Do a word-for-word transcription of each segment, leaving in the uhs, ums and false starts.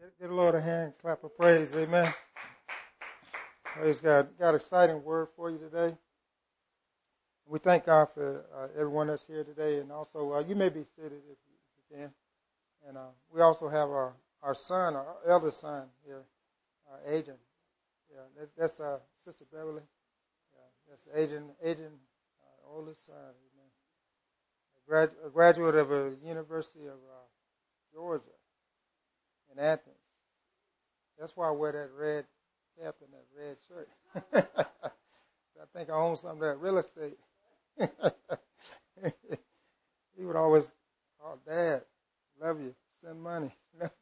Give the Lord a hand, clap of praise, amen. Praise God. Got an exciting word for you today. We thank God for uh, everyone that's here today, and also uh, you may be seated if you, if you can. And uh, we also have our, our son, our eldest son here, uh, Adrian. Yeah, that, that's uh, Sister Beverly. Yeah, that's Adrian, Adrian, uh, oldest son. Amen. A, grad, a graduate of the University of uh, Georgia in Athens. That's why I wear that red cap and that red shirt. I think I own some of that real estate. He would always, oh, Dad, love you, send money.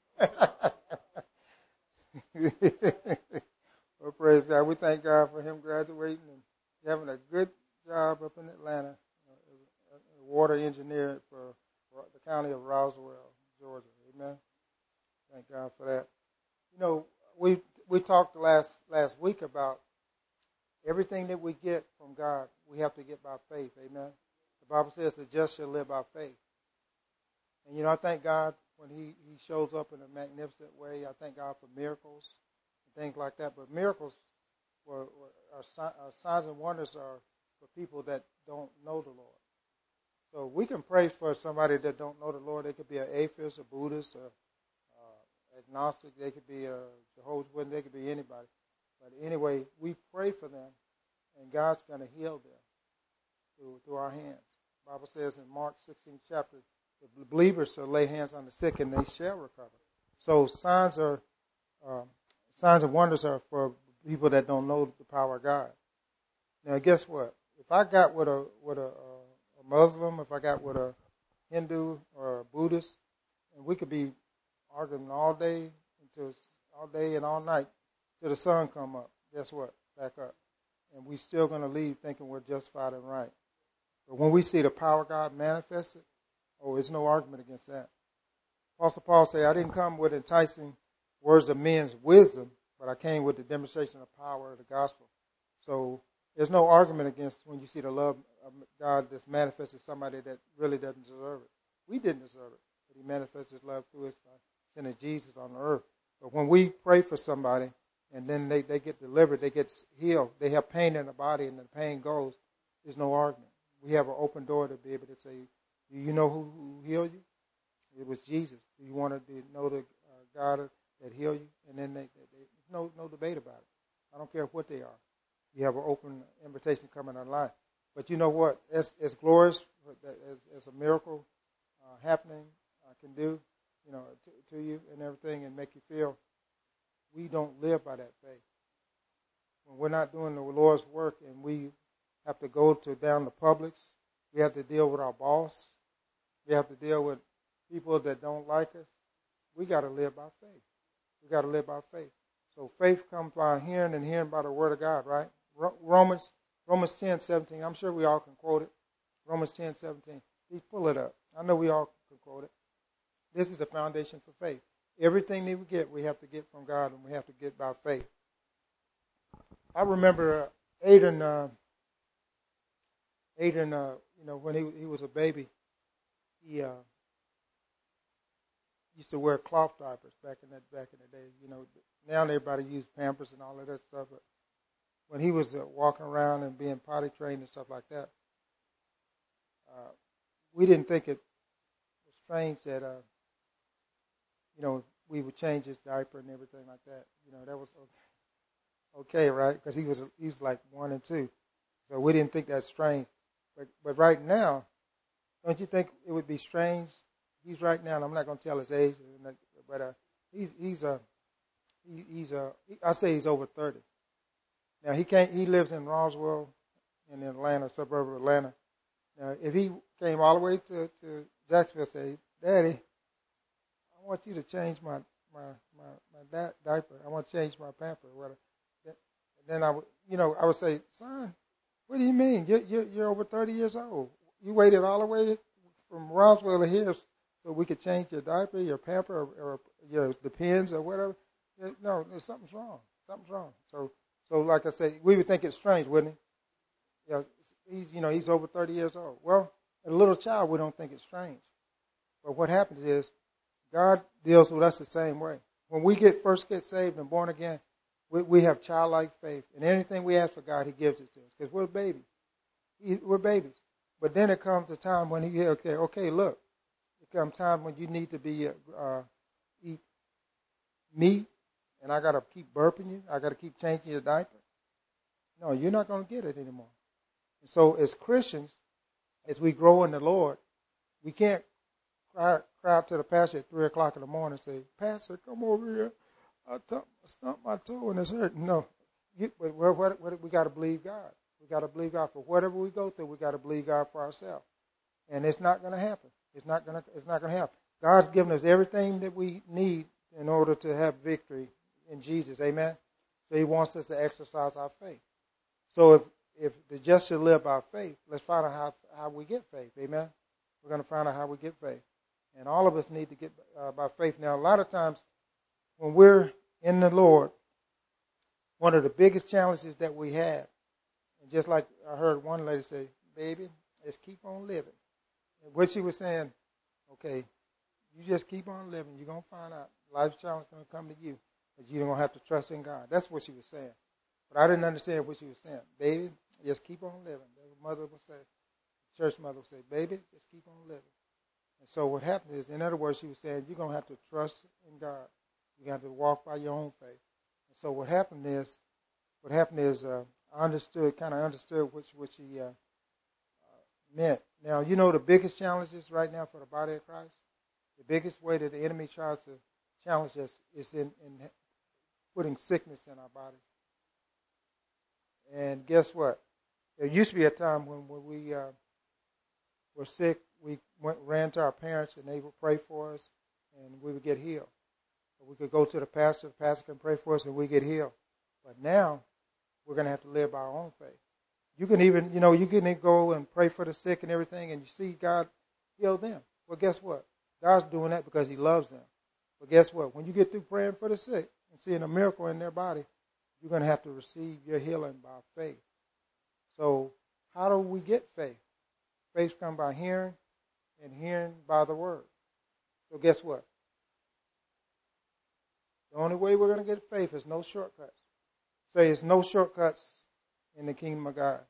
Well, praise God. We thank God for him graduating and having a good job up in Atlanta, uh, as a water engineer for the county of Roswell, Georgia. Amen. Thank God for that. You know, we we talked last last week about everything that we get from God, we have to get by faith. Amen. The Bible says the just shall live by faith. And, you know, I thank God when he, he shows up in a magnificent way. I thank God for miracles and things like that. But miracles were, were, are, are signs and wonders are for people that don't know the Lord. So we can pray for somebody that don't know the Lord. They could be an atheist, a Buddhist, a uh, agnostic. They could be a Jehovah's Witness. They could be anybody. But anyway, we pray for them, and God's going to heal them through, through our hands. The Bible says in Mark sixteenth chapter, the believers shall lay hands on the sick, and they shall recover. So signs are uh, signs and wonders are for people that don't know the power of God. Now, guess what? If I got with a with a, a Muslim, if I got with a Hindu or a Buddhist, and we could be arguing all day until all day and all night till the sun come up. Guess what? Back up. And we still going to leave thinking we're justified and right. But when we see the power of God manifested, oh, there's no argument against that. Apostle Paul said, I didn't come with enticing words of men's wisdom, but I came with the demonstration of power of the gospel. So there's no argument against when you see the love of God that's manifested somebody that really doesn't deserve it. We didn't deserve it, but he manifested his love through us by sending Jesus on the earth. But when we pray for somebody, and then they, they get delivered, they get healed, they have pain in the body, and the pain goes, there's no argument. We have an open door to be able to say, do you know who, who healed you? It was Jesus. Do you want to know the uh, God that healed you? And then they, they, they, there's no, no debate about it. I don't care what they are. You have an open invitation coming in life. But you know what? As, as glorious as, as a miracle uh, happening uh, can do, you know, to, to you and everything, and make you feel, we don't live by that faith. When we're not doing the Lord's work and we have to go to down the Publix, we have to deal with our boss, we have to deal with people that don't like us, we got to live by faith. We got to live by faith. So faith comes by hearing, and hearing by the word of God, right? Romans Romans ten seventeen. I'm sure we all can quote it. Romans ten seventeen. Please pull it up. I know we all can quote it. This is the foundation for faith. Everything that we get, we have to get from God, and we have to get by faith. I remember uh, Aiden, uh, Aiden, uh, you know, when he he was a baby, he uh, used to wear cloth diapers back in that back in the day. You know, now everybody uses Pampers and all of that stuff. But when he was uh, walking around and being potty trained and stuff like that, uh, we didn't think it was strange that. Uh, You know, we would change his diaper and everything like that. You know, that was okay, okay right? Because he was he was like one and two, so we didn't think that's strange. But but right now, don't you think it would be strange? He's right now. And I'm not going to tell his age, but uh, he's he's a uh, he, he's a uh, I say he's over thirty. Now he can't. He lives in Roswell, in Atlanta, suburb of Atlanta. Now, if he came all the way to to Jacksonville, say, Daddy, I want you to change my my my, my di- diaper. I want to change my pamper. Whatever. Then I would, you know, I would say, son, what do you mean? You're, you're, you're over thirty years old. You waited all the way from Roswell to here so we could change your diaper, your pamper, or, or your the pins or whatever. No, there's something's wrong. Something's wrong. So, so like I say, we would think it's strange, wouldn't he? Yeah, he's, you know, he's over thirty years old. Well, a little child, we don't think it's strange. But what happens is, God deals with us the same way. when we get first get saved and born again, we, we have childlike faith. And anything we ask for God, he gives it to us because we're babies. He, we're babies. But then it comes a time when he, okay, okay, look. It comes time when you need to be, uh, eat meat, and I got to keep burping you. I got to keep changing your diaper. No, you're not going to get it anymore. And so as Christians, as we grow in the Lord, we can't cry, cry out to the pastor at three o'clock in the morning and say, Pastor, come over here. I stumped my toe and it's hurting. No, you, but what, what, what, we got to believe God. We got to believe God for whatever we go through. We got to believe God for ourselves, and it's not going to happen. It's not going to. It's not going to happen. God's given us everything that we need in order to have victory in Jesus. Amen. So He wants us to exercise our faith. So if if the just should live by faith, let's find out how how we get faith. Amen. We're going to find out how we get faith, and all of us need to get uh, by faith. Now, a lot of times when we're in the Lord, one of the biggest challenges that we have, and just like I heard one lady say, baby, just keep on living. And what she was saying, okay, you just keep on living. You're going to find out life's challenge is going to come to you, but you're going to have to trust in God. That's what she was saying. But I didn't understand what she was saying. Baby, just keep on living. The mother would say, church mother would say, baby, just keep on living. And so what happened is, in other words, she was saying, you're going to have to trust in God. You have to walk by your own faith. And so what happened is, what happened is, uh, I understood, kind of understood what, what she uh, uh, meant. Now, you know the biggest challenges right now for the body of Christ? The biggest way that the enemy tries to challenge us is in, in putting sickness in our bodies. And guess what? There used to be a time when, when we uh, were sick, we went, ran to our parents and they would pray for us and we would get healed. We could go to the pastor, the pastor can pray for us and we get healed. But now, we're going to have to live by our own faith. You can even, you know, you can go and pray for the sick and everything and you see God heal them. Well, guess what? God's doing that because He loves them. But guess what? When you get through praying for the sick and seeing a miracle in their body, you're going to have to receive your healing by faith. So how do we get faith? Faith comes by hearing and hearing by the word. So guess what? The only way we're going to get faith is no shortcuts. Say it's no shortcuts in the kingdom of God.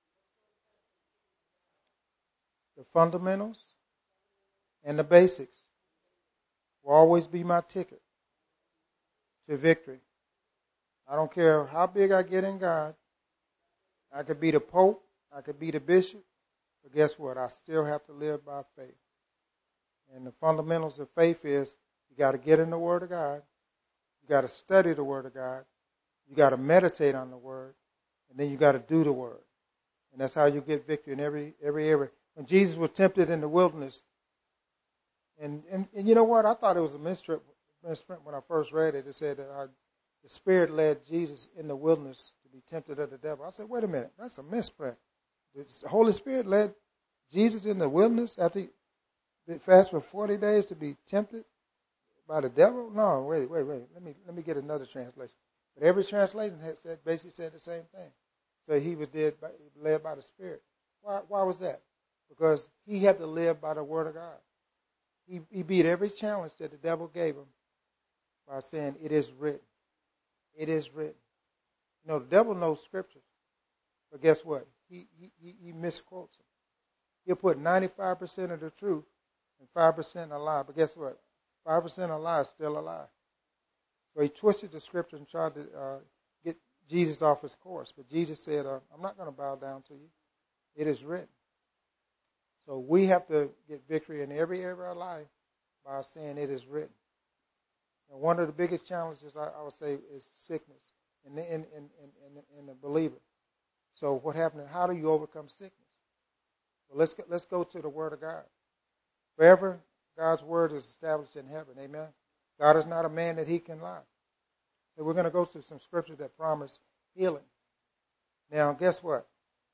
The fundamentals and the basics will always be my ticket to victory. I don't care how big I get in God. I could be the Pope. I could be the bishop. But guess what? I still have to live by faith. And the fundamentals of faith is you got to get in the Word of God. You got to study the Word of God. You got to meditate on the Word. And then you got to do the Word. And that's how you get victory in every every area. When Jesus was tempted in the wilderness, and, and, and you know what? I thought it was a misprint when I first read it. It said that uh, the Spirit led Jesus in the wilderness to be tempted of the devil. I said, wait a minute. That's a misprint. The Holy Spirit led Jesus in the wilderness after he fasted for forty days to be tempted by the devil? No, wait, wait, wait. Let me let me get another translation. But every translation had said basically said the same thing. So he was led by, led by the Spirit. Why why was that? Because he had to live by the Word of God. He he beat every challenge that the devil gave him by saying, it is written. It is written. You know, the devil knows scriptures. But guess what? He he he misquotes them. He'll put ninety-five percent of the truth and five percent a lie. But guess what? five percent of a lie is still a lie. So he twisted the scripture and tried to uh, get Jesus off his course. But Jesus said, uh, I'm not going to bow down to you. It is written. So we have to get victory in every area of our life by saying it is written. And one of the biggest challenges, I, I would say, is sickness in the, in, in, in, in the believer. So what happened? How do you overcome sickness? Well, let's go, let's go to the Word of God. Forever, God's Word is established in heaven. Amen. God is not a man that He can lie. So we're going to go through some scriptures that promise healing. Now, guess what?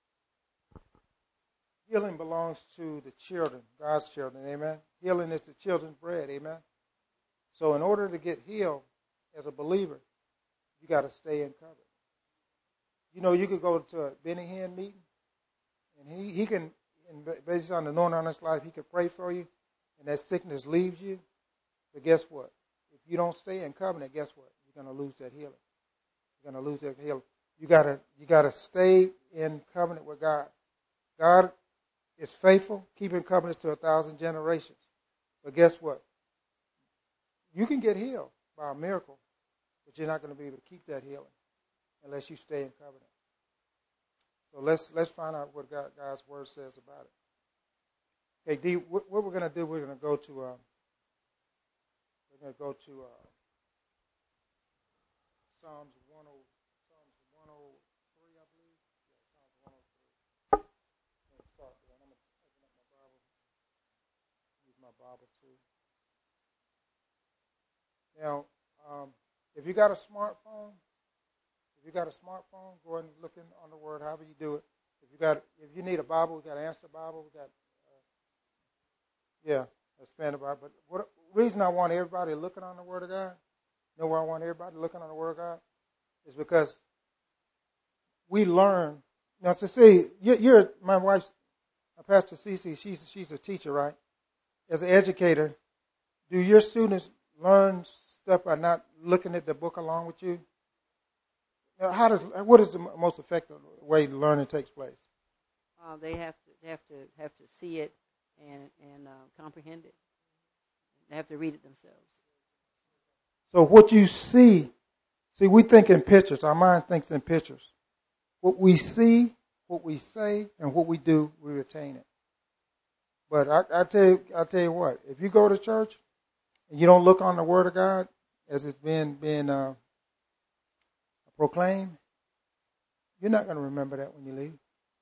Healing belongs to the children, God's children. Amen. Healing is the children's bread. Amen. So in order to get healed as a believer, you got to stay in covenant. You know, you could go to a Benny Hinn meeting, and he, he can, based on the anointing on his life, he could pray for you, and that sickness leaves you. But guess what? If you don't stay in covenant, guess what? You're going to lose that healing. You're going to lose that healing. You gotta you gotta stay in covenant with God. God is faithful, keeping covenants to a thousand generations. But guess what? You can get healed by a miracle, but you're not going to be able to keep that healing unless you stay in covenant. So let's let's find out what God, God's word says about it. Okay, D, what, what we're going to do? We're going to go to uh, we're going to go to uh, Psalms one oh Psalms one oh three, I believe. Yeah, Psalms one oh three. Let's start there. I'm going to open up my Bible. Use my Bible too. Now, um, if you got a smartphone, if you got a smartphone, go ahead and look in on the Word. However you do it. If you got, if you need a Bible, we got Answer Bible. We got, uh, yeah, expand the Bible. But what reason I want everybody looking on the Word of God? You know why I want everybody looking on the Word of God? Is because we learn. Now, to see, you're, you're my wife's, uh, Pastor Cece. She's she's a teacher, right? As an educator, do your students learn stuff by not looking at the book along with you? Now, how does what is the most effective way learning takes place? Uh, they have to they have to have to see it and and uh, comprehend it. They have to read it themselves. So what you see, see, we think in pictures. Our mind thinks in pictures. What we see, what we say, and what we do, we retain it. But I, I tell you, I tell you what, if you go to church and you don't look on the Word of God as it's being being uh, proclaimed, you're not going to remember that when you leave.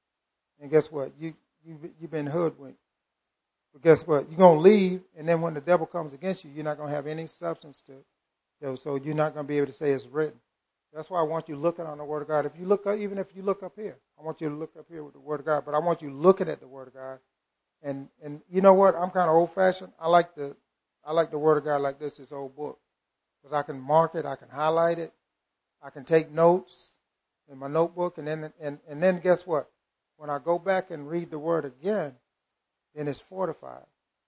And guess what? You you you've been hoodwinked. But guess what? You're going to leave, and then when the devil comes against you, you're not going to have any substance to it. So, so you're not going to be able to say it's written. That's why I want you looking on the Word of God. If you look up, even if you look up here, I want you to look up here with the Word of God. But I want you looking at the Word of God. And and you know what? I'm kind of old-fashioned. I like the I like the Word of God like this, this old book, because I can mark it, I can highlight it, I can take notes in my notebook, and then and and then guess what? When I go back and read the Word again, then it's fortified.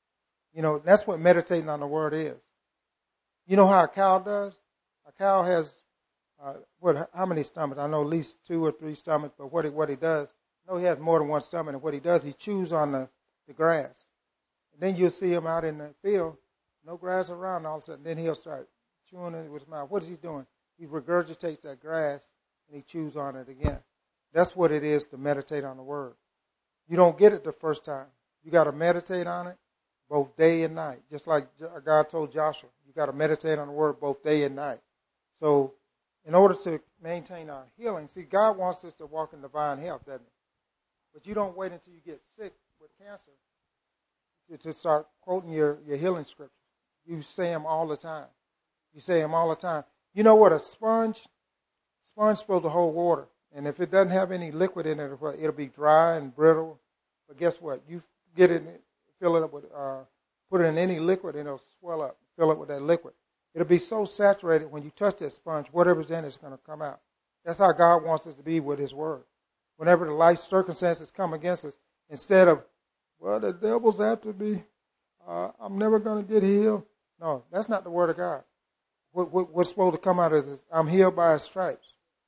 You know, that's what meditating on the Word is. You know how a cow does? A cow has uh, what? How many stomachs? I know at least two or three stomachs. But what he what he does? No, he has more than one stomach. And what he does, he chews on the, the grass. And then you'll see him out in the field, no grass around. All of a sudden, then he'll start chewing it with his mouth. What is he doing? He regurgitates that grass and he chews on it again. That's what it is to meditate on the Word. You don't get it the first time. You got to meditate on it both day and night. Just like God told Joshua, you got to meditate on the Word both day and night. So in order to maintain our healing, see, God wants us to walk in divine health, doesn't he? But you don't wait until you get sick with cancer to, to start quoting your, your healing scriptures. You say them all the time. You say them all the time. You know what? A sponge, sponge is supposed to hold water. And if it doesn't have any liquid in it, it'll be dry and brittle. But guess what? You get it, fill it up with, uh, put it in any liquid, and it'll swell up. Fill it with that liquid. It'll be so saturated when you touch that sponge, whatever's in it is going to come out. That's how God wants us to be with His Word. Whenever the life circumstances come against us, instead of, well, the devil's after me, uh, I'm never going to get healed. No, that's not the Word of God. What, what, what's supposed to come out of this? I'm healed by His stripes.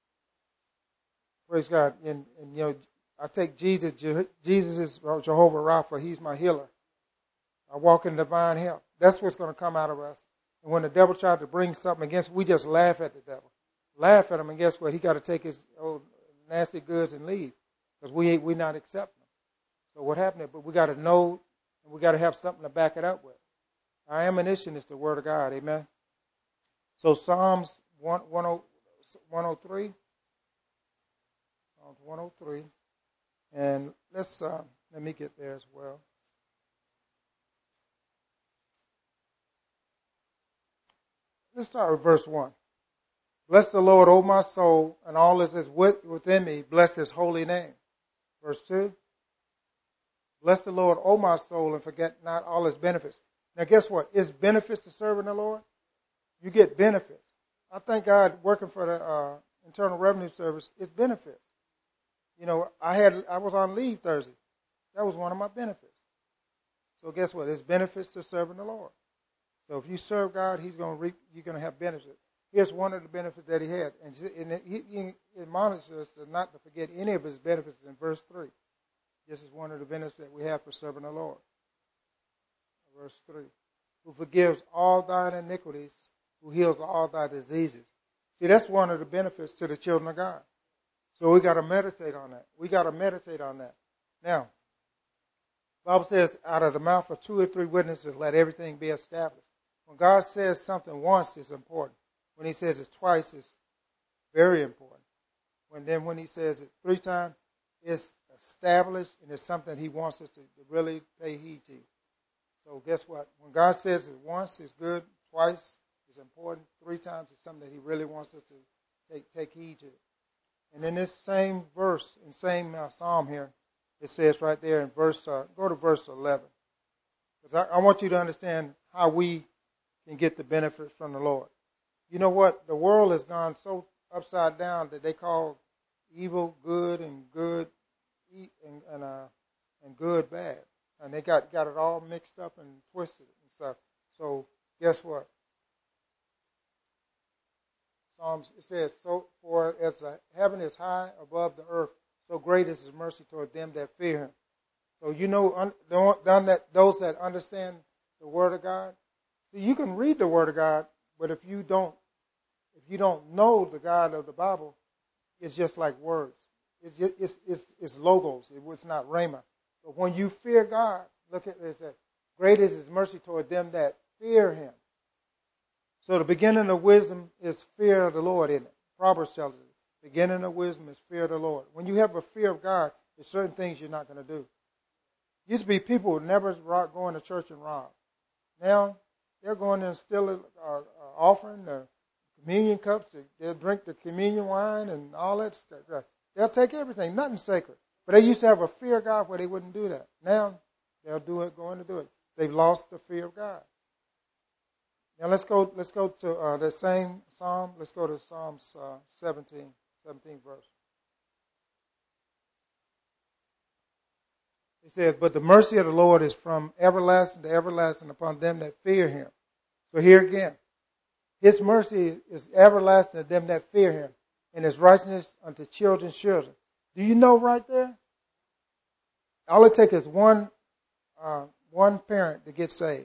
Praise God. And, and you know, I take Jesus. Jesus is Jehovah Rapha. He's my healer. I walk in divine health. That's what's going to come out of us. And when the devil tried to bring something against, we just laugh at the devil. Laugh at him, and guess what? He got to take his old nasty goods and leave, because we we not accepting them. So what happened? But we got to know, and we got to have something to back it up with. Our ammunition is the Word of God. Amen. So Psalms one oh three. Psalms one oh three. And let's uh, let me get there as well. Let's start with verse one. Bless the Lord, O my soul, and all that is within me. Bless His holy name. Verse two. Bless the Lord, O my soul, and forget not all His benefits. Now, guess what? It's benefits to serving the Lord. You get benefits. I thank God working for the uh, Internal Revenue Service. It's benefits. You know, I had I was on leave Thursday. That was one of my benefits. So guess what? It's benefits to serving the Lord. So if you serve God, He's going to reap, you're going to have benefits. Here's one of the benefits that He had. And He, he admonishes us to not to forget any of His benefits in verse three. This is one of the benefits that we have for serving the Lord. Verse three. Who forgives all thine iniquities, who heals all thy diseases. See, that's one of the benefits to the children of God. So we got to meditate on that. We got to meditate on that. Now, the Bible says, out of the mouth of two or three witnesses, let everything be established. When God says something once, it's important. When He says it twice, it's very important. When then when He says it three times, it's established and it's something He wants us to, to really pay heed to. So guess what? When God says it once, it's good. Twice, it's important. Three times, it's something that He really wants us to take take heed to. And in this same verse, in same uh, psalm here, it says right there in verse, uh, go to verse eleven. Because I, I want you to understand how we can get the benefits from the Lord. You know what? The world has gone so upside down that they call evil good and good and and, uh, and good bad. And they got, got it all mixed up and twisted and stuff. So guess what? Psalms, it says, so for as the heaven is high above the earth, so great is His mercy toward them that fear Him. So you know, un, done that, those that understand the Word of God. See, you can read the Word of God, but if you don't, if you don't know the God of the Bible, it's just like words. It's just, it's, it's, it's logos. It, it's not rhema. But when you fear God, look at this: that great is His mercy toward them that fear Him. So the beginning of wisdom is fear of the Lord, isn't it? Proverbs tells us the beginning of wisdom is fear of the Lord. When you have a fear of God, there's certain things you're not going to do. Used to be people who never going to church and rob. Now they're going and steal an uh, uh, offering, the communion cups. They'll drink the communion wine and all that stuff. They'll take everything, nothing sacred. But they used to have a fear of God where they wouldn't do that. Now they'll do it, going to do it. They've lost the fear of God. Now let's go. Let's go to uh, the same psalm. Let's go to Psalms uh, seventeen, seventeenth verse. It says, "But the mercy of the Lord is from everlasting to everlasting upon them that fear Him." So here again, His mercy is everlasting to them that fear Him, and His righteousness unto children's children. Do you know right there? All it takes is one uh, one parent to get saved.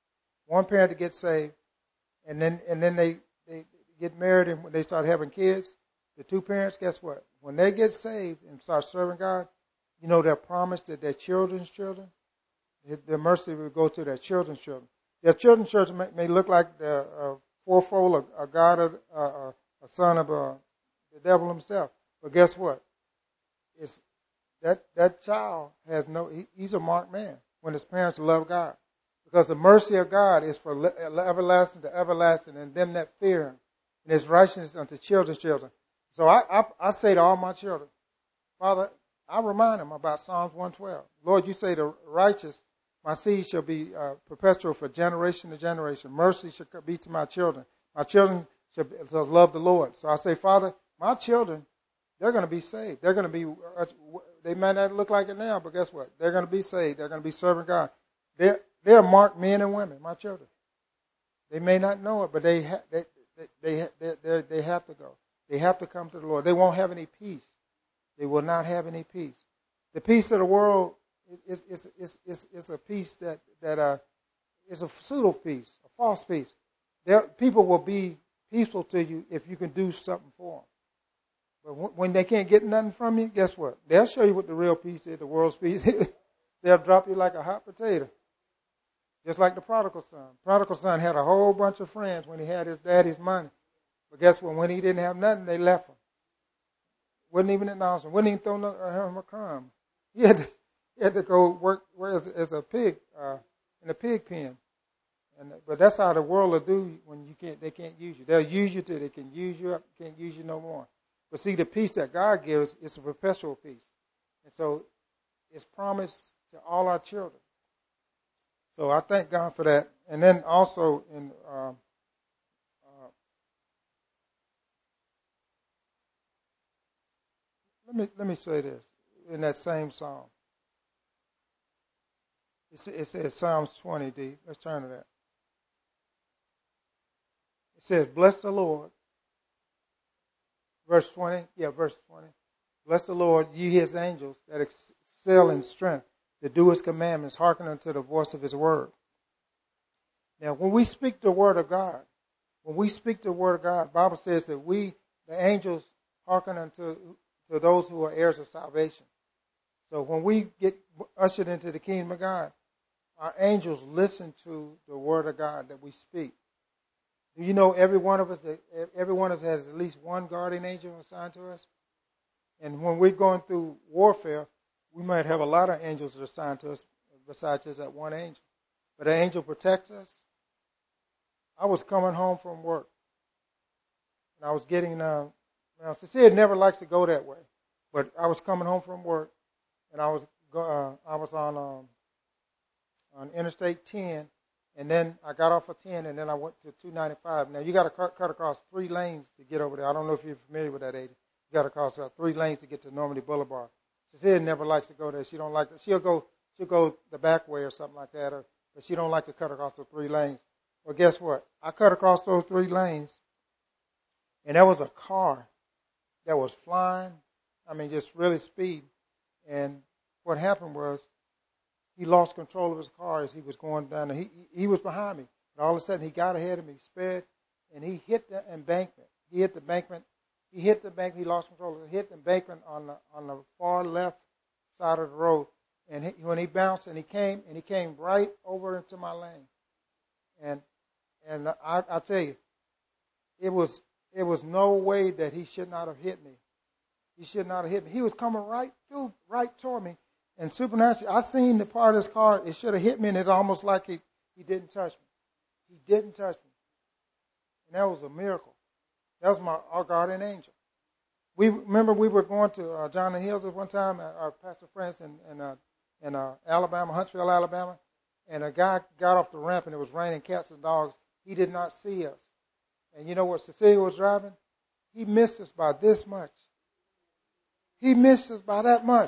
One parent to get saved. And then and then they, they get married, and when they start having kids, the two parents, guess what? When they get saved and start serving God, you know they're promised that their children's children, their mercy will go to their children's children. Their children's children may, may look like the uh, fourfold, a, a God, of, uh, a son of uh, the devil himself. But guess what? It's that that child has no. He, he's a marked man when his parents love God. Because the mercy of God is for everlasting to everlasting, and them that fear Him, and His righteousness unto children's children. So I, I, I say to all my children, Father, I remind them about Psalms one twelve. Lord, you say the righteous, my seed shall be uh, perpetual for generation to generation. Mercy shall be to my children. My children shall, shall love the Lord. So I say, Father, my children, they're going to be saved. They're going to be, they might not look like it now, but guess what? They're going to be saved. They're going to be serving God. They're, They're marked men and women, my children. They may not know it, but they ha- they, they, they, they, they have to go. They have to come to the Lord. They won't have any peace. They will not have any peace. The peace of the world is, is, is, is, is a peace that, that uh, is a pseudo peace, a false peace. There, people will be peaceful to you if you can do something for them. But w- when they can't get nothing from you, guess what? They'll show you what the real peace is, the world's peace. They'll drop you like a hot potato. Just like the prodigal son. Prodigal son had a whole bunch of friends when he had his daddy's money. But guess what? When he didn't have nothing, they left him. Wouldn't even acknowledge him. Wouldn't even throw no, uh, him a crumb. He had to, he had to go work, work as, as a pig uh, in a pig pen. And but that's how the world will do when you can't. They can't use you. They'll use you till they can use you up. Can't use you no more. But see, the peace that God gives is a perpetual peace, and so it's promised to all our children. So I thank God for that. And then also in uh, uh, let me let me say this in that same psalm. It, it says Psalms twenty. D. Let's turn to that. It says, bless the Lord. Verse twenty. Yeah, verse twenty. Bless the Lord, ye his angels that excel in strength, to do his commandments, hearken unto the voice of his word. Now, when we speak the word of God, when we speak the word of God, the Bible says that we, the angels, hearken unto to those who are heirs of salvation. So when we get ushered into the kingdom of God, our angels listen to the word of God that we speak. Do you know every one of us, every one of us has at least one guardian angel assigned to us? And when we're going through warfare, we might have a lot of angels that are assigned to us besides just that one angel. But an angel protects us. I was coming home from work, and I was getting, uh, now Cecilia never likes to go that way, but I was coming home from work, and I was uh, I was on um, on Interstate ten, and then I got off of ten, and then I went to two ninety-five. Now, you got to cut, cut across three lanes to get over there. I don't know if you're familiar with that, Ada. You got to cross uh, three lanes to get to Normandy Boulevard. Cecilia never likes to go there. She don't like to. She'll go. She'll go the back way or something like that, or, but she don't like to cut across the three lanes. Well, guess what? I cut across those three lanes, and there was a car that was flying. I mean, just really speed. And what happened was he lost control of his car as he was going down. He he was behind me, and all of a sudden he got ahead of me, sped, and he hit the embankment. He hit the embankment. He hit the bank. He lost control. He hit the embankment on the on the far left side of the road. And he, when he bounced and he came and he came right over into my lane. And and I I tell you, it was it was no way that he should not have hit me. He should not have hit me. He was coming right through, right toward me. And supernaturally, I seen the part of his car. It should have hit me, and it's almost like he he didn't touch me. He didn't touch me, and that was a miracle. That was my our guardian angel. We remember we were going to uh, John and Hills at one time, uh, our pastor friends in in, uh, in uh, Alabama, Huntsville, Alabama, and a guy got off the ramp and it was raining cats and dogs. He did not see us, and you know what Cecilia was driving? He missed us by this much. He missed us by that much,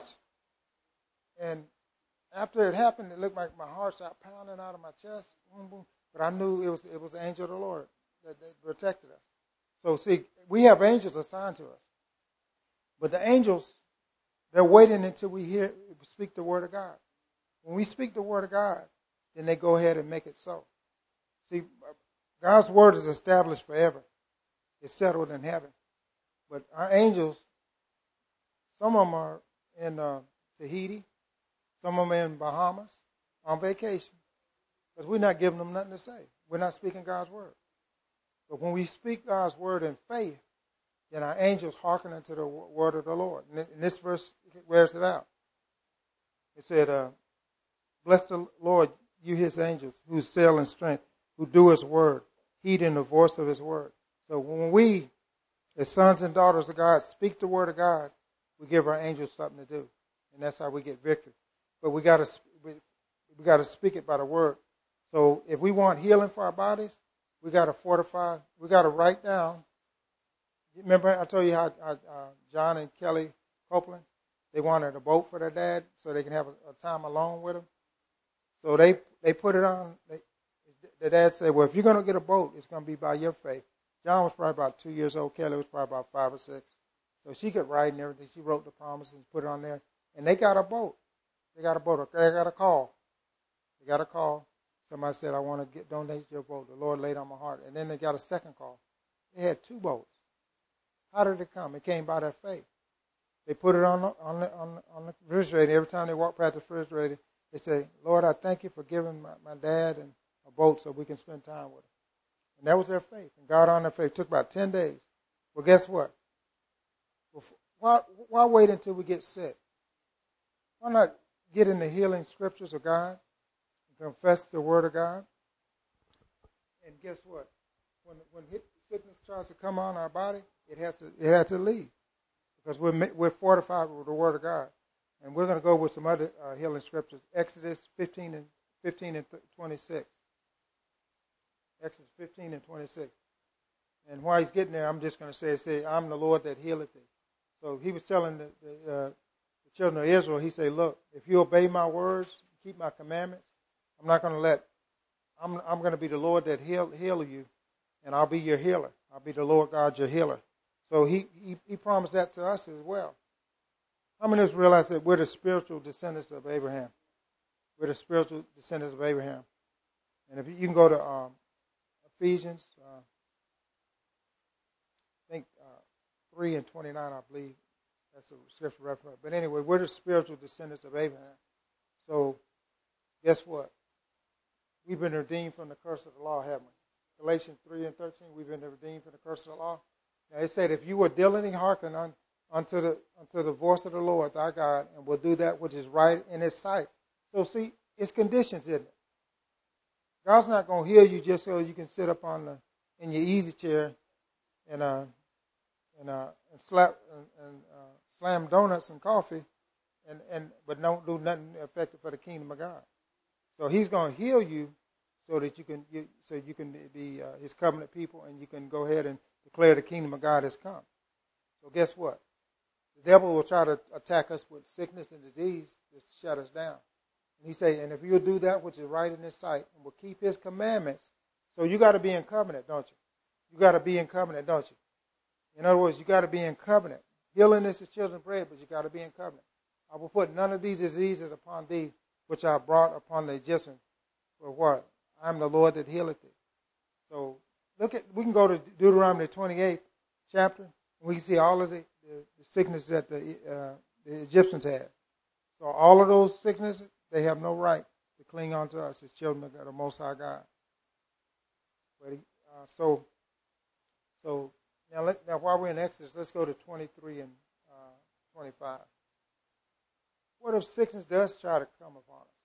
and after it happened, it looked like my heart started pounding out of my chest. Boom, boom. But I knew it was it was the angel of the Lord that, that protected us. So, see, we have angels assigned to us. But the angels, they're waiting until we hear speak the word of God. When we speak the word of God, then they go ahead and make it so. See, God's word is established forever. It's settled in heaven. But our angels, some of them are in uh, Tahiti. Some of them are in Bahamas on vacation. Because we're not giving them nothing to say. We're not speaking God's word. But when we speak God's word in faith, then our angels hearken unto the word of the Lord. And this verse wears it out. It said, uh, bless the Lord, you his angels, who sail in strength, who do his word, heeding the voice of his word. So when we, as sons and daughters of God, speak the word of God, we give our angels something to do. And that's how we get victory. But we got to we, we got to speak it by the word. So if we want healing for our bodies, we got to fortify. We got to write down. Remember, I told you how uh, uh, John and Kelly Copeland, they wanted a boat for their dad so they can have a, a time alone with him. So they they put it on. They, the dad said, "Well, if you're going to get a boat, it's going to be by your faith." John was probably about two years old. Kelly was probably about five or six. So she could write and everything. She wrote the promise and put it on there, and they got a boat. They got a boat. They got a call. They got a call. Somebody said, I want to get donate your boat. The Lord laid on my heart. And then they got a second call. They had two boats. How did it come? It came by their faith. They put it on the, on the, on the, on the refrigerator. Every time they walk past the refrigerator, they say, Lord, I thank you for giving my, my dad and a boat so we can spend time with him. And that was their faith. And God honored their faith. It took about ten days. Well, guess what? Why, why wait until we get sick? Why not get in the healing scriptures of God? Confess the word of God. And guess what? When when sickness tries to come on our body, it has to it has to leave because we're we're fortified with the word of God. And we're going to go with some other uh, healing scriptures. Exodus fifteen and fifteen and twenty-six. Exodus fifteen and twenty-six. And while he's getting there, I'm just going to say, say, I'm the Lord that healeth thee. So he was telling the, the, uh, the children of Israel, he said, look, if you obey my words, keep my commandments, I'm not going to let, I'm, I'm going to be the Lord that heal, heal you, and I'll be your healer. I'll be the Lord God, your healer. So he, he, he promised that to us as well. How many of us realize that we're the spiritual descendants of Abraham? We're the spiritual descendants of Abraham. And if you, you can go to um, Ephesians, uh, I think uh, three and twenty-nine, I believe. That's a scripture reference. But anyway, we're the spiritual descendants of Abraham. So guess what? We've been redeemed from the curse of the law, haven't we? Galatians three and thirteen, we've been redeemed from the curse of the law. Now it said, if you will diligently hearken un, unto the unto the voice of the Lord thy God, and will do that which is right in his sight. So see, it's conditions, isn't it? God's not going to heal you just so you can sit up on the in your easy chair and uh and uh and slap and, and uh, slam donuts and coffee, and and but don't do nothing effective for the kingdom of God. So He's going to heal you so that you can you, so you can be uh, His covenant people, and you can go ahead and declare the kingdom of God has come. So guess what? The devil will try to attack us with sickness and disease just to shut us down. And He say, and if you'll do that which is right in His sight and will keep His commandments, so you got to be in covenant, don't you? You got to be in covenant, don't you? In other words, you got to be in covenant. Healing is the children's bread, but you got to be in covenant. I will put none of these diseases upon thee, which I brought upon the Egyptians. For what? I am the Lord that healeth thee. So look at, we can go to Deuteronomy twenty-eighth chapter, and we can see all of the, the, the sicknesses that the, uh, the Egyptians had. So all of those sicknesses, they have no right to cling on to us as children of the Most High God. But uh, so, so now, let, now while we're in Exodus, let's go to twenty-three and uh, twenty-five. What if sickness does try to come upon us?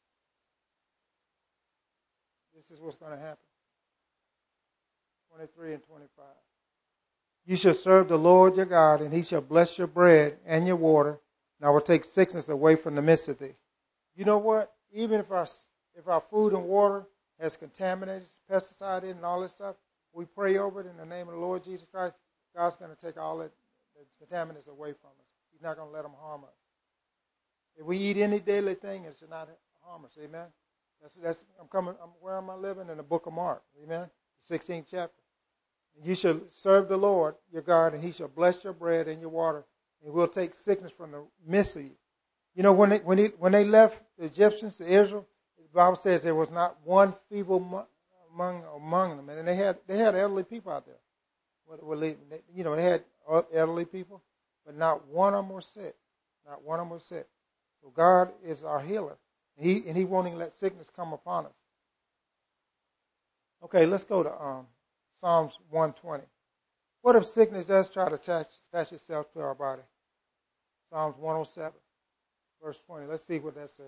This is what's going to happen. twenty-three and twenty-five. You shall serve the Lord your God, and He shall bless your bread and your water, and I will take sickness away from the midst of thee. You know what? Even if our if our food and water has contaminated, pesticide in, and all this stuff, we pray over it in the name of the Lord Jesus Christ. God's going to take all that, the contaminants away from us. He's not going to let them harm us. If we eat any daily thing, it should not harm us. Amen. That's that's. I'm coming. I'm, where am I living? In the book of Mark. Amen. The sixteenth chapter. And you shall serve the Lord your God, and He shall bless your bread and your water, and will take sickness from the midst of you. You know, when they when he, when they left the Egyptians to Israel, the Bible says there was not one feeble among among them, and they had they had elderly people out there. You know, they had elderly people, but not one of them was sick. Not one of them was sick. So God is our healer. He and He won't even let sickness come upon us. Okay, let's go to um, Psalms one twenty. What if sickness does try to attach, attach itself to our body? Psalms one oh seven, verse twenty. Let's see what that says.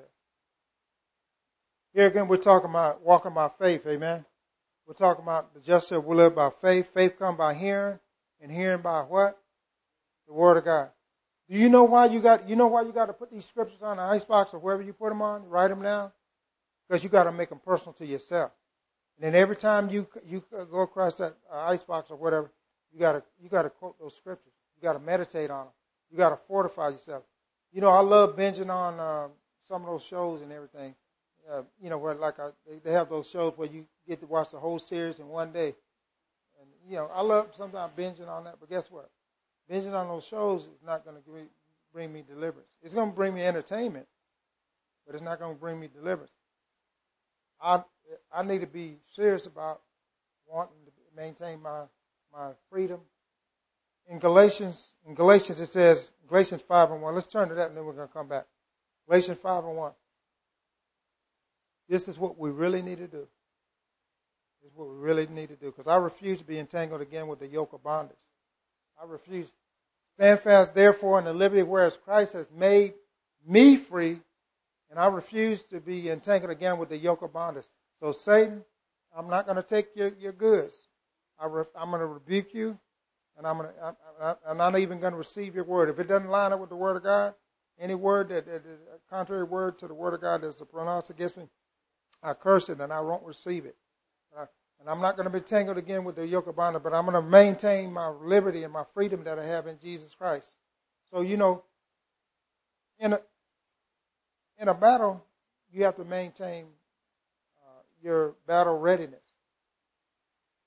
Here again, we're talking about walking by faith. Amen. We're talking about the just shall live by faith. Faith comes by hearing, and hearing by what? The Word of God. Do you know why you got? You know why you got to put these scriptures on the icebox or wherever you put them on? Write them down, because you got to make them personal to yourself. And then every time you you go across that uh, icebox or whatever, you got to you got to quote those scriptures. You got to meditate on them. You got to fortify yourself. You know, I love binging on uh, some of those shows and everything. Uh, you know, where like I, they, they have those shows where you get to watch the whole series in one day. And you know, I love sometimes binging on that. But guess what? Binging on those shows is not going to bring me deliverance. It's going to bring me entertainment, but it's not going to bring me deliverance. I I need to be serious about wanting to maintain my my freedom. In Galatians, in Galatians it says, Galatians five and one. Let's turn to that and then we're going to come back. Galatians five and one. This is what we really need to do. This is what we really need to do. Because I refuse to be entangled again with the yoke of bondage. I refuse. Stand fast, therefore, in the liberty whereas Christ has made me free, and I refuse to be entangled again with the yoke of bondage. So, Satan, I'm not going to take your, your goods. I re, I'm going to rebuke you, and I'm, going to, I, I'm not even going to receive your word. If it doesn't line up with the word of God, any word that, that, that contrary word to the word of God that's pronounced against me, I curse it, and I won't receive it. I, And I'm not going to be tangled again with the yoke of bondage, but I'm going to maintain my liberty and my freedom that I have in Jesus Christ. So, you know, in a, in a battle, you have to maintain uh, your battle readiness.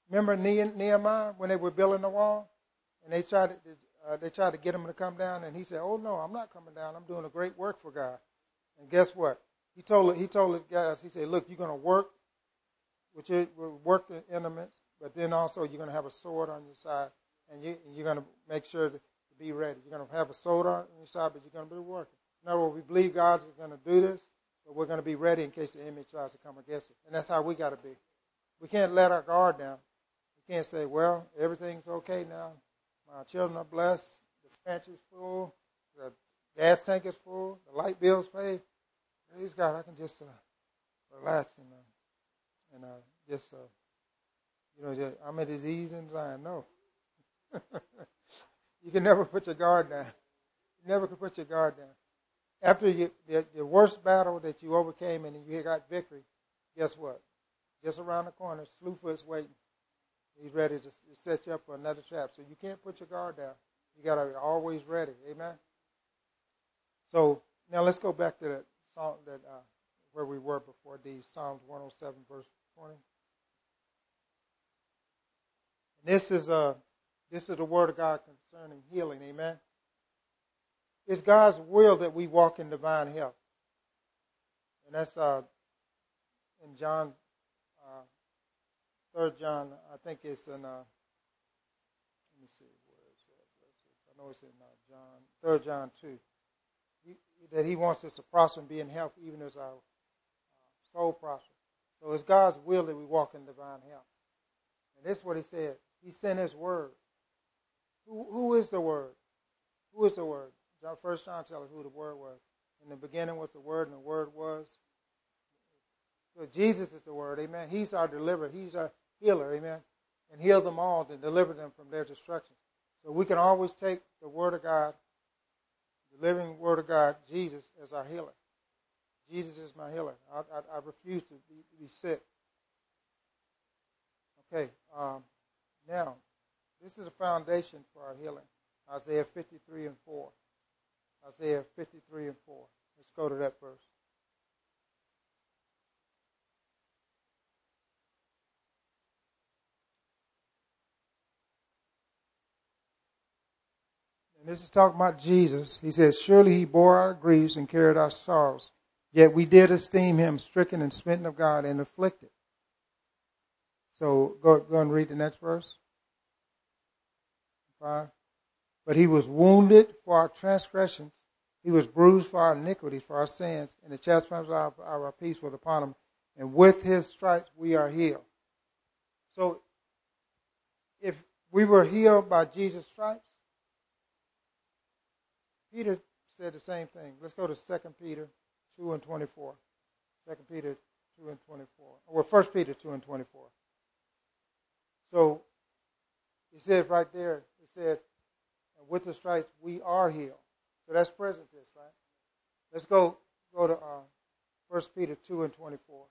Remember Nehemiah when they were building the wall, and they tried to uh, they tried to get him to come down, and he said, "Oh no, I'm not coming down. I'm doing a great work for God." And guess what? He told he told his guys. He said, "Look, you're going to work with your work the instruments, but then also you're going to have a sword on your side, and you, you're going to make sure to, to be ready. You're going to have a sword on your side, but you're going to be working." In other words, we believe God's going to do this, but we're going to be ready in case the enemy tries to come against it. And that's how we got to be. We can't let our guard down. We can't say, well, everything's okay now. My children are blessed. The pantry's full. The gas tank is full. The light bill's paid. Praise God, I can just uh, relax and uh, and uh, just, uh, you know, just, I'm at his ease in Zion. No. You can never put your guard down. You never can put your guard down. After you, the, the worst battle that you overcame and you got victory, guess what? Just around the corner, Slewfoot's waiting. He's ready to set you up for another trap. So you can't put your guard down. You got to be always ready. Amen? So now let's go back to that song that uh, where we were before these, Psalms one oh seven, verse twenty. And this is uh, this is the word of God concerning healing. Amen? It's God's will that we walk in divine health. And that's uh, in John, uh, Third John, I think it's in, uh, let me see, where is that? I know it's in uh, John, Third John two. He, that he wants us to prosper and be in health even as our uh, soul prospers. So it's God's will that we walk in divine health. And this is what he said. He sent his word. Who, who is the word? Who is the word? First John tells us who the word was. In the beginning was the word, and the word was. So Jesus is the word, amen. He's our deliverer. He's our healer, amen. And heals them all and deliver them from their destruction. So we can always take the word of God, the living word of God, Jesus, as our healer. Jesus is my healer. I, I, I refuse to be, to be sick. Okay, um, now, this is the foundation for our healing. Isaiah fifty-three and four. Isaiah fifty-three and four. Let's go to that verse. And this is talking about Jesus. He says, surely he bore our griefs and carried our sorrows. Yet we did esteem him stricken and smitten of God and afflicted. So go, go and read the next verse. Five. But he was wounded for our transgressions. He was bruised for our iniquities, for our sins. And the chastisement of our, our peace was upon him. And with his stripes we are healed. So if we were healed by Jesus' stripes, Peter said the same thing. Let's go to Second Peter two and twenty-four. Second Peter two and twenty-four. Or First Peter two and twenty-four. So he said right there, he said, with the stripes we are healed. So that's present tense, right? Let's go go to uh, First Peter two and twenty-four.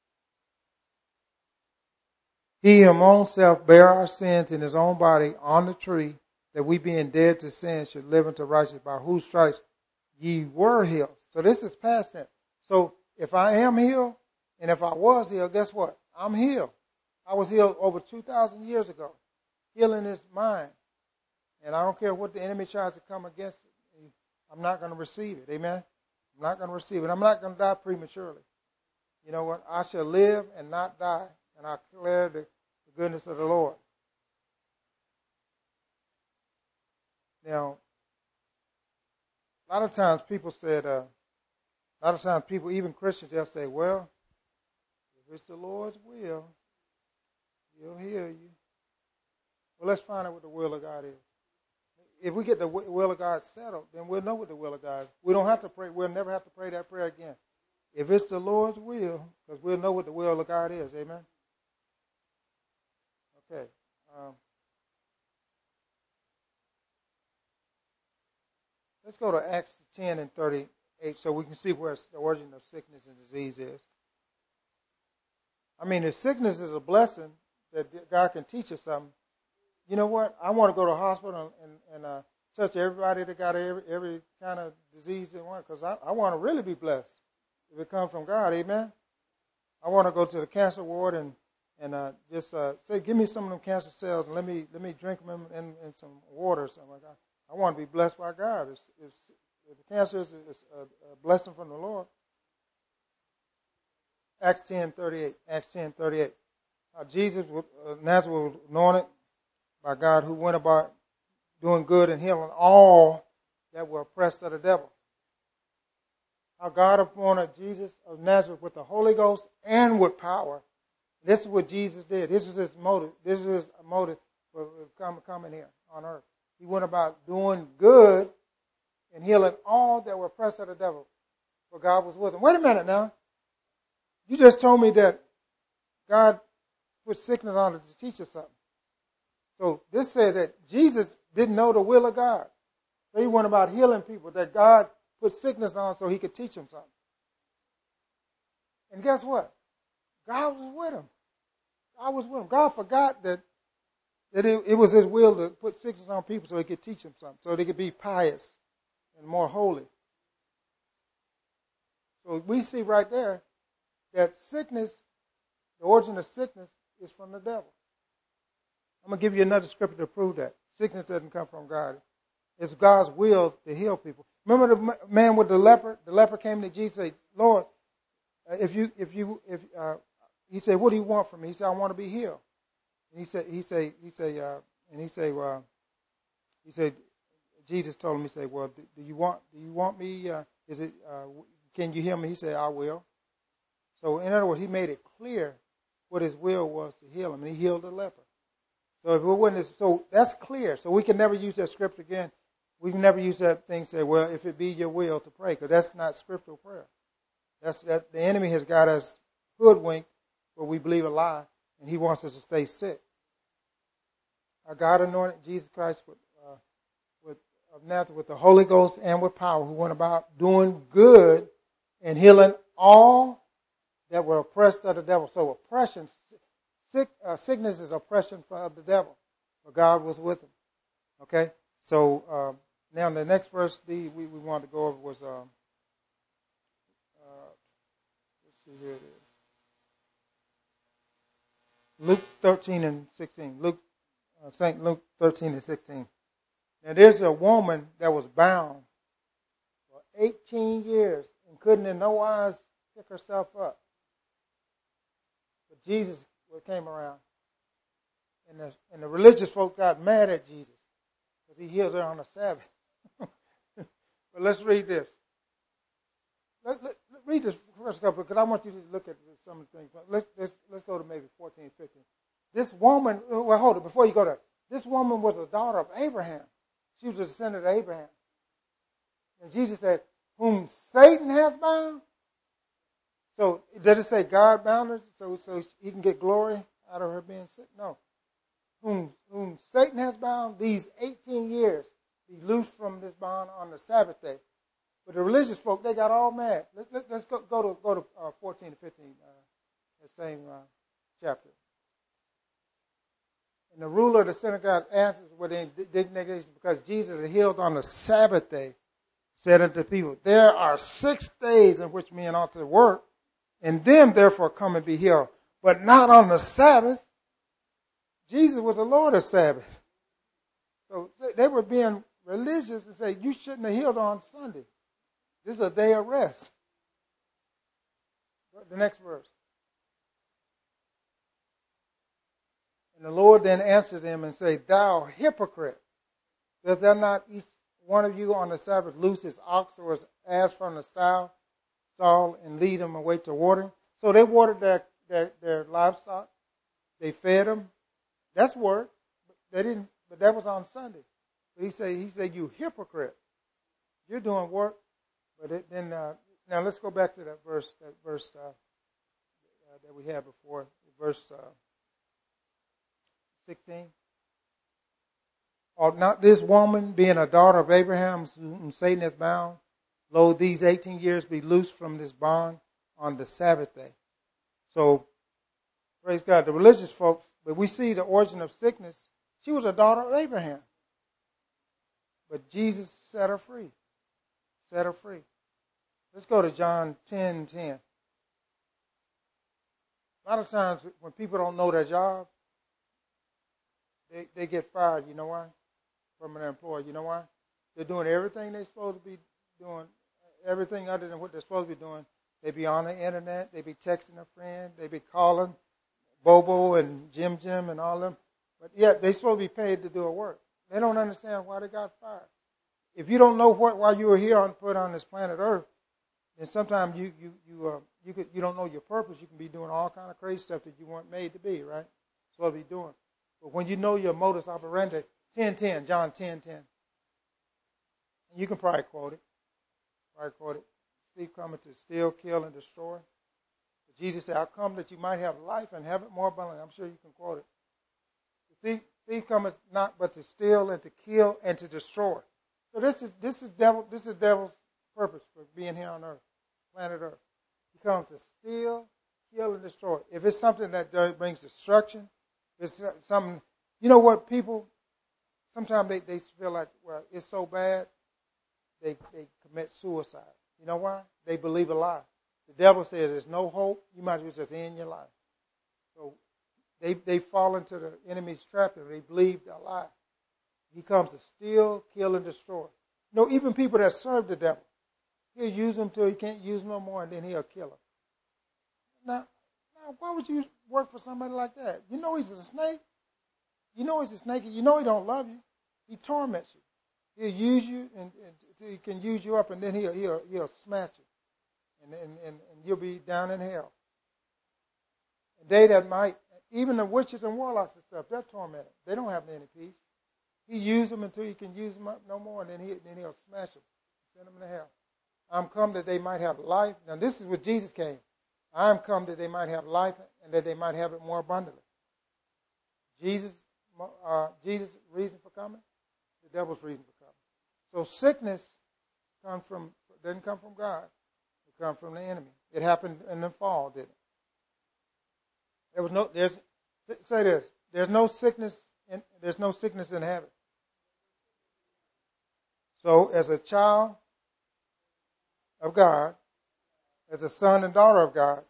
He himself bare our sins in his own body on the tree, that we being dead to sin should live unto righteousness, by whose stripes ye were healed. So this is past tense. So if I am healed, and if I was healed, guess what? I'm healed. I was healed over two thousand years ago. Healing is mine. And I don't care what the enemy tries to come against it. I'm not going to receive it. Amen? I'm not going to receive it. I'm not going to die prematurely. You know what? I shall live and not die, and I declare the, the goodness of the Lord. Now, a lot of times people said, uh, a lot of times people, even Christians, they'll say, well, if it's the Lord's will, he'll heal you. Well, let's find out what the will of God is. If we get the will of God settled, then we'll know what the will of God is. We don't have to pray. We'll never have to pray that prayer again. If it's the Lord's will, because we'll know what the will of God is. Amen? Okay. Um, let's go to Acts ten and thirty-eight so we can see where the origin of sickness and disease is. I mean, if sickness is a blessing that God can teach us something, you know what? I want to go to a hospital and, and uh, touch everybody that got every, every kind of disease they want, because I, I want to really be blessed if it comes from God. Amen? I want to go to the cancer ward and, and uh, just uh, say, give me some of them cancer cells and let me let me drink them in, in, in some water or something like that. I want to be blessed by God. If, if, if the cancer is, is a, a blessing from the Lord. Acts ten thirty-eight. Acts ten thirty-eight. Uh, Jesus uh, Nazareth was anointed by God, who went about doing good and healing all that were oppressed of the devil. How God appointed Jesus of Nazareth with the Holy Ghost and with power. This is what Jesus did. This was his motive. This was his motive for coming here on earth. He went about doing good and healing all that were oppressed of the devil, for God was with him. Wait a minute now. You just told me that God put sickness on it to teach us something. So this says that Jesus didn't know the will of God. So he went about healing people that God put sickness on so he could teach them something. And guess what? God was with him. God was with him. God forgot that, that it, it was his will to put sickness on people so he could teach them something, so they could be pious and more holy. So we see right there that sickness, the origin of sickness, is from the devil. I'm going to give you another scripture to prove that. Sickness doesn't come from God. It's God's will to heal people. Remember the man with the leper? The leper came to Jesus and said, Lord, if you, if you, if, uh, he said, what do you want from me? He said, I want to be healed. And he said, he said, he said, uh, and he said, well, he said, Jesus told him, he said, well, do, do you want, do you want me, uh, is it, uh, can you heal me? He said, I will. So in other words, he made it clear what his will was to heal him, and he healed the leper. So if it wasn't, so that's clear. So we can never use that scripture again. We can never use that thing, say, well, if it be your will to pray, because that's not scriptural prayer. That's that the enemy has got us hoodwinked where we believe a lie, and he wants us to stay sick. Our God anointed Jesus Christ with, uh, with of Nazareth with the Holy Ghost and with power, who went about doing good and healing all that were oppressed of the devil. So oppression, sick, uh, sickness is oppression of the devil, but God was with him. Okay, so um, now the next verse D we, we wanted to go over was, um, uh, let's see, here it is. Luke thirteen and sixteen. Luke, uh, Saint Luke thirteen and sixteen. Now there's a woman that was bound for eighteen years and couldn't in no wise pick herself up. But Jesus came around, and the, and the religious folk got mad at Jesus because he healed her on the Sabbath. But let's read this. Let, let, let read this first couple, because I want you to look at some of the things. Let's, let's, let's go to maybe fourteen, fifteen. This woman, well, hold it, before you go there. This woman was a daughter of Abraham. She was a descendant of Abraham. And Jesus said, whom Satan has bound. So did it say God bound her so, so he can get glory out of her being sick? No. Whom, whom Satan has bound these eighteen years, be loosed from this bond on the Sabbath day. But the religious folk, they got all mad. Let, let, let's go, go to go to uh, fourteen to fifteen, uh, the same uh, chapter. And the ruler of the synagogue answers with indignation because Jesus had healed on the Sabbath day, said unto the people, there are six days in which men ought to work, and them therefore come and be healed, but not on the Sabbath. Jesus was the Lord of Sabbath. So they were being religious and say, you shouldn't have healed on Sunday. This is a day of rest. The next verse. And the Lord then answered him and said, thou hypocrite, does there not each one of you on the Sabbath loose his ox or his ass from the stall, stall and lead him away to watering? So they watered their, their, their livestock. They fed them. That's work. But they didn't. But that was on Sunday. But he said, he said, you hypocrite, you're doing work. But it, then uh, now let's go back to that verse, that verse uh, uh, that we had before, verse uh, sixteen. Ought not this woman, being a daughter of Abraham, whom Satan has bound, lo, these eighteen years be loosed from this bond on the Sabbath day? So, praise God, the religious folks, but we see the origin of sickness. She was a daughter of Abraham. But Jesus set her free. Set her free. Let's go to John ten ten. A lot of times when people don't know their job, they, they get fired. You know why? From an employer. You know why? They're doing everything they're supposed to be doing, everything other than what they're supposed to be doing. They be on the internet. They be texting a friend. They be calling Bobo and Jim Jim and all them. But yet they're supposed to be paid to do a work. They don't understand why they got fired. If you don't know what why you were here on put on this planet Earth, then sometimes you you you uh, you could you don't know your purpose. You can be doing all kind of crazy stuff that you weren't made to be, right? Supposed to be doing. But when you know your modus operandi, ten ten, John ten ten. And you can probably quote it. Probably quote it. Thief coming to steal, kill, and destroy. But Jesus said, "I'll come that you might have life and have it more abundantly." I'm sure you can quote it. The thief, thief cometh not but to steal and to kill and to destroy. So this is this is devil this is devil's purpose for being here on Earth, planet Earth. He comes to steal, kill, and destroy. If it's something that does, brings destruction, if it's something, you know what people sometimes they, they feel like, well, it's so bad, they they commit suicide. You know why? They believe a lie. The devil says there's no hope. You might as well just end your life. So they they fall into the enemy's trap and they believe a lie. He comes to steal, kill, and destroy. You know, even people that serve the devil, he'll use them till he can't use them no more, and then he'll kill them. Now, now, why would you work for somebody like that? You know he's a snake. You know he's a snake. You know he don't love you. He torments you. He'll use you and, and until he can use you up, and then he'll he'll he'll smash you, and and and, and you'll be down in hell. And they that might, even the witches and warlocks and stuff, they're tormented. They don't have any peace. He uses them until he can use them up no more, and then, he, then he'll smash them, send them to hell. I'm come that they might have life. Now, this is what Jesus came. I'm come that they might have life and that they might have it more abundantly. Jesus, uh, Jesus' reason for coming, the devil's reason for coming. So sickness comes from doesn't come from God. It comes from the enemy. It happened in the fall, didn't it? There was no. There's say this. There's no sickness. In, there's no sickness in heaven. So, as a child of God, as a son and daughter of God,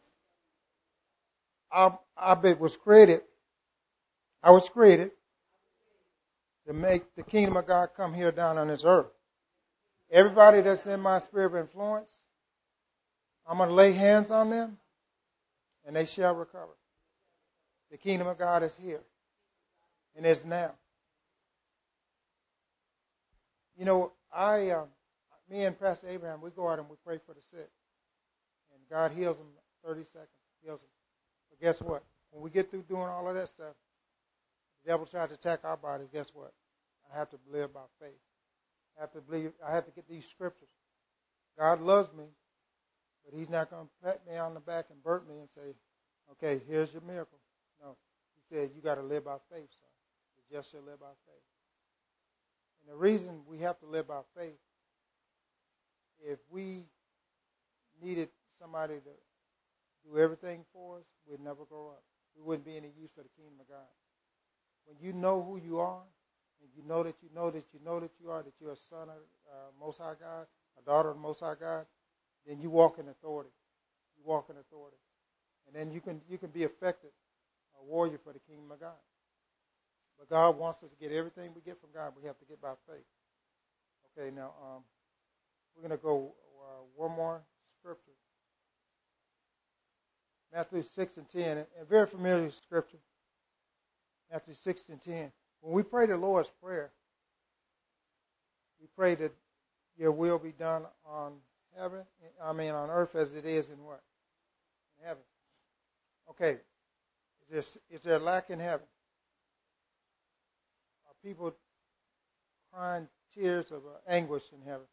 I, I was created. I was created to make the kingdom of God come here down on this earth. Everybody that's in my sphere of influence, I'm going to lay hands on them, and they shall recover. The kingdom of God is here, and it's now. You know, I, uh, me and Pastor Abraham, we go out and we pray for the sick, and God heals them in thirty seconds, heals them. But guess what? When we get through doing all of that stuff, the devil tries to attack our bodies. Guess what? I have to live by faith. I have to believe. I have to get these scriptures. God loves me, but He's not going to pat me on the back and burp me and say, "Okay, here's your miracle." No, He said you got to live by faith, son. You just shall live by faith. And the reason we have to live by faith, if we needed somebody to do everything for us, we'd never grow up. We wouldn't be any use for the kingdom of God. When you know who you are, and you know that you know that you know that you are, that you're a son of uh, Most High God, a daughter of Most High God, then you walk in authority. You walk in authority. And then you can you can be effective, a warrior for the kingdom of God. But God wants us to get everything we get from God. We have to get by faith. Okay, now um, we're going to go uh, one more scripture. Matthew six and ten, a very familiar scripture. Matthew six and ten. When we pray the Lord's Prayer, we pray that your will be done on heaven, I mean on earth as it is in what? In heaven. Okay. Is there, is there lack in heaven? Are people crying tears of uh, anguish in heaven?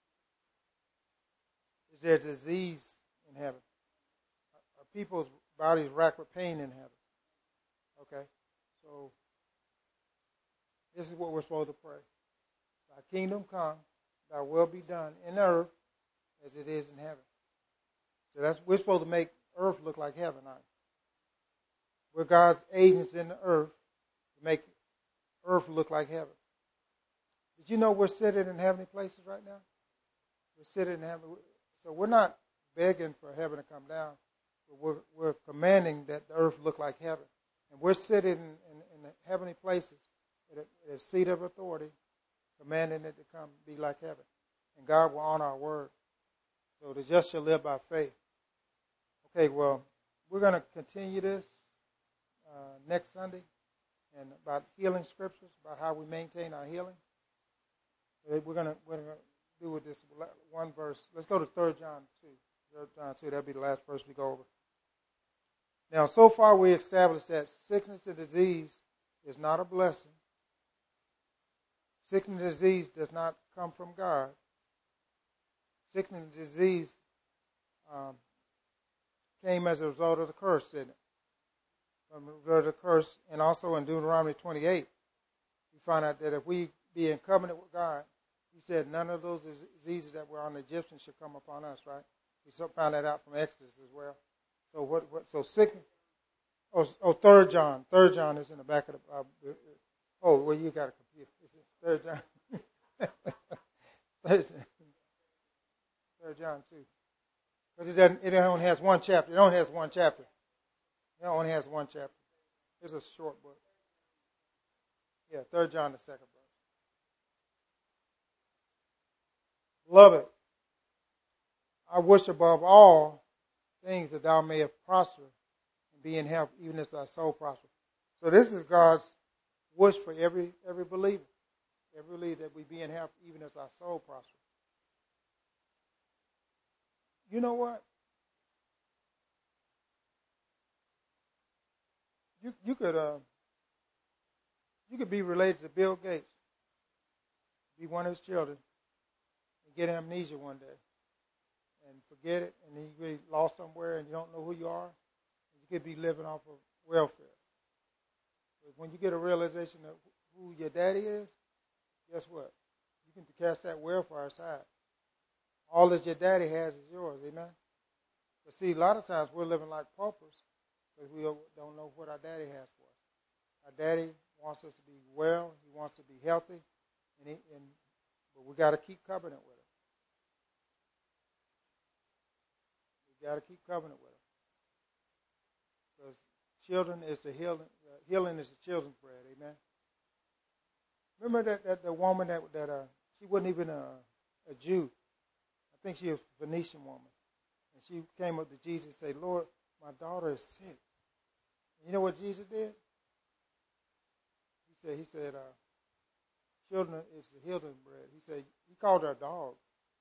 Is there disease in heaven? Are people's bodies racked with pain in heaven? Okay. So this is what we're supposed to pray. Thy kingdom come, thy will be done in earth as it is in heaven. So that's we're supposed to make earth look like heaven, aren't we? We're God's agents in the earth to make earth look like heaven. Did you know we're sitting in heavenly places right now? We're sitting in heaven. So we're not begging for heaven to come down. we're, we're commanding that the earth look like heaven. And we're sitting in, in, in the heavenly places at a, at a seat of authority, commanding it to come be like heaven. And God will honor our word. So the just shall live by faith. Okay, well, we're going to continue this uh, next Sunday and about healing scriptures, about how we maintain our healing. We're going to we're going to do with this one verse. Let's go to Third John two. Third John two, that'll be the last verse we go over. Now, so far we established that sickness and disease is not a blessing. Sickness and disease does not come from God. Sickness and disease um, came as a result of the curse, didn't it? From the result of the curse, and also in Deuteronomy twenty-eight, we find out that if we be in covenant with God, He said none of those diseases that were on the Egyptians should come upon us, right? We found that out from Exodus as well. So what? what so sickness. Oh, oh, Third John. Third John is in the back of the. Uh, oh, well, you got a computer. Is it Third John? Third John. Third John two. Because it doesn't. It only has one chapter. It only has one chapter. It only has one chapter. It's a short book. Yeah, Third John, the second verse. Beloved, I wish above all things that thou mayest prosper and be in health, even as thy soul prosper. So this is God's wish for every every believer. Every believer that we be in health, even as our soul prosper. You know what? You you could uh, you could be related to Bill Gates, be one of his children, and get amnesia one day, and forget it, and you get lost somewhere, and you don't know who you are. You could be living off of welfare. But when you get a realization of who your daddy is, guess what? You can cast that welfare aside. All that your daddy has is yours, amen? But see, a lot of times we're living like paupers because we don't know what our daddy has for us. Our daddy wants us to be well. He wants to be healthy. And, he, and but we got to keep covenant with him. We got to keep covenant with him. Because children is the healing. Uh, healing is the children's bread, amen? Remember that, that the woman that, that uh, she wasn't even a, a Jew. I think she was a Phoenician woman. And she came up to Jesus and said, Lord, my daughter is sick. And you know what Jesus did? He said, he said, uh, children is the healing bread. He said, he called her a dog.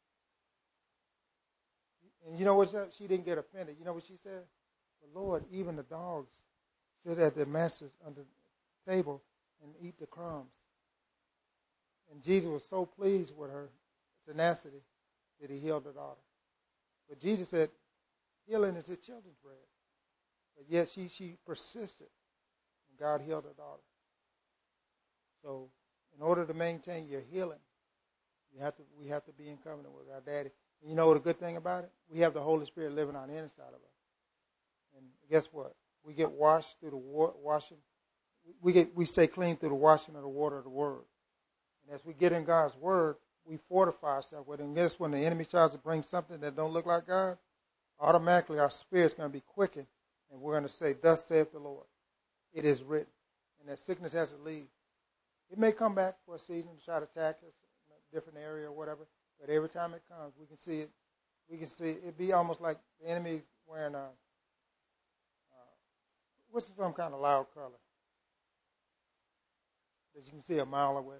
And you know what? She didn't get offended. You know what she said? But Lord, even the dogs sit at their masters under the table and eat the crumbs. And Jesus was so pleased with her tenacity that he healed her daughter. But Jesus said, healing is his children's bread. But yet she, she persisted, and God healed her daughter. So in order to maintain your healing, you have to we have to be in covenant with our daddy. And you know the good thing about it? We have the Holy Spirit living on the inside of us. And guess what? We get washed through the wa- washing. We get we stay clean through the washing of the water of the Word. And as we get in God's Word, we fortify ourselves with it. And guess when the enemy tries to bring something that don't look like God, automatically our spirit's going to be quickened, and we're going to say, "Thus saith the Lord." It is written, and that sickness has to leave. It may come back for a season to try to attack us in a different area or whatever, but every time it comes, we can see it. We can see it. It'd be almost like the enemy wearing a uh, what's some kind of loud color that you can see a mile away.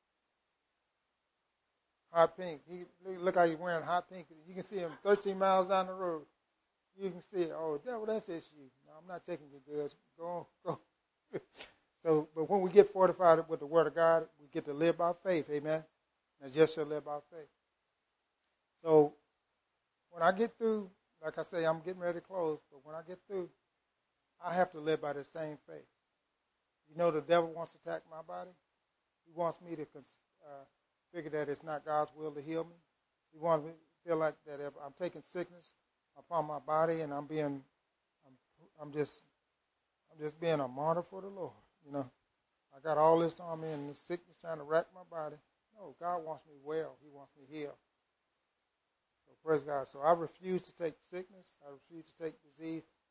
Hot pink. He look how he's wearing hot pink. You can see him thirteen miles down the road. You can see it. Oh, devil, that's issue. No, I'm not taking your goods. Go on, go. So, but when we get fortified with the Word of God, we get to live by faith. Amen. And just shall live by faith. So, when I get through, like I say, I'm getting ready to close. But when I get through, I have to live by the same faith. You know, the devil wants to attack my body. He wants me to uh, figure that it's not God's will to heal me. He wants me to feel like that if I'm taking sickness upon my body and I'm being, I'm, I'm just, I'm just being a martyr for the Lord. You know, I got all this on me and the sickness trying to rack my body. No, God wants me well. He wants me healed. So praise God. So I refuse to take sickness. I refuse to take disease.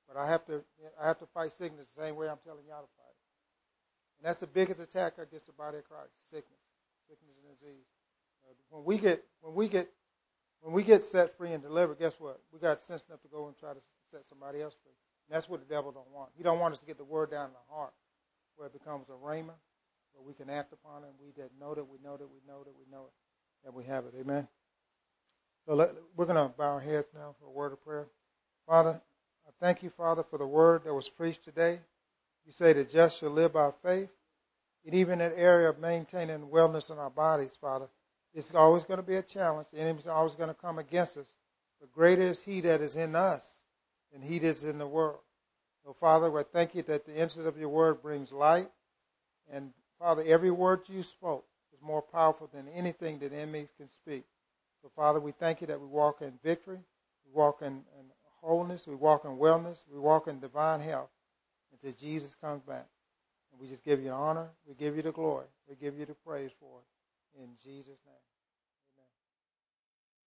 But I have to I have to fight sickness the same way I'm telling y'all to fight it. And that's the biggest attack against the body of Christ, sickness, sickness and disease. Uh, when we get when we get when we get set free and delivered, guess what? We got sense enough to go and try to set somebody else free. And that's what the devil don't want. He don't want us to get the word down in the heart where it becomes a rhema, where we can act upon it, and we that know that we know that we know that we know it, that we have it. Amen. So let, we're going to bow our heads now for a word of prayer. Father, I thank you, Father, for the word that was preached today. You say the just shall live by faith. And even in that area of maintaining wellness in our bodies, Father, it's always going to be a challenge. The enemy's always going to come against us. But greater is he that is in us than he that is in the world. So, Father, I thank you that the insight of your word brings light. And, Father, every word you spoke is more powerful than anything that enemies can speak. So, Father, we thank you that we walk in victory, we walk in, in wholeness, we walk in wellness, we walk in divine health until Jesus comes back. And we just give you honor, we give you the glory, we give you the praise for it. In Jesus' name.